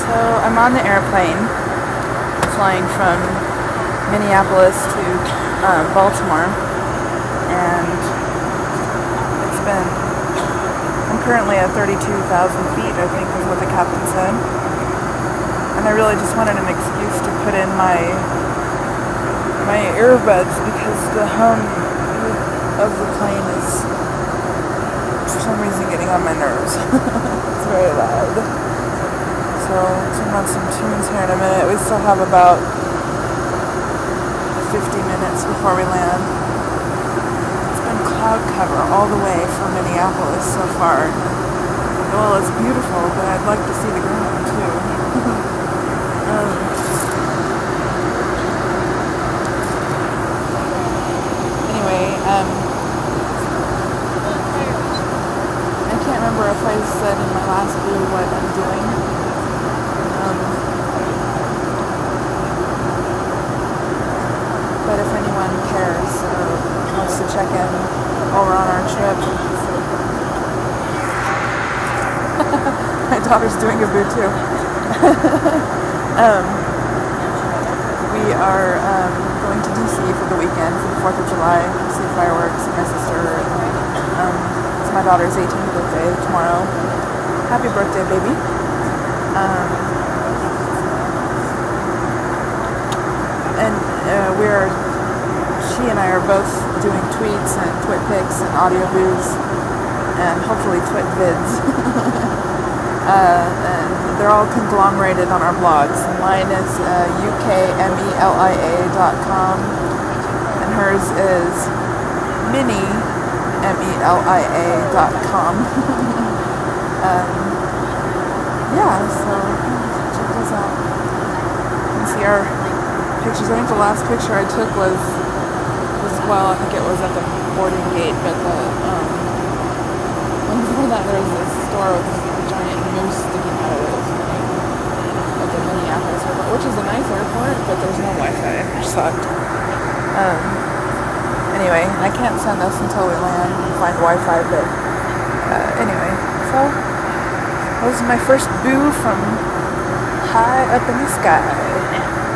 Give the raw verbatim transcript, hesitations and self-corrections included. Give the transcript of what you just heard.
So I'm on the airplane flying from Minneapolis to um, Baltimore, and it's been, I'm currently at thirty-two thousand feet, I think is what the captain said, and I really just wanted an excuse to put in my my earbuds because the hum of the plane is for some reason getting on my nerves. It's very loud. So turn on some tunes here in a minute. We still have about fifty minutes before we land. It's been cloud cover all the way from Minneapolis so far. Well, it's beautiful, but I'd like to see the ground too. um, anyway, um, I can't remember if I said in my last view what I'm doing. Um, but if anyone cares or wants to check in while we're on our trip, my daughter's doing a boo too. um, we are um, going to D C for the weekend for the fourth of July to see fireworks. My sister, um, it's my daughter's eighteenth birthday tomorrow. Happy birthday, baby. Um, and uh, we're, she and I are both doing tweets and twit pics and audio boos and hopefully twit vids. uh, and they're all conglomerated on our blogs. And mine is uh, U K M E L I A dot com and hers is Mini M E L I A dot com. um, yeah, so check those out. You can see our pictures. I think the last picture I took was, was well, I think it was at the boarding gate, but the, um, before that there was this store with a giant moose sticking out of it at the Minneapolis airport, which is a nice airport, but there's no Wi-Fi, which sucked. Um, anyway, I can't send this until we land and find Wi-Fi, but uh, anyway, so that was my first boo from high up in the sky.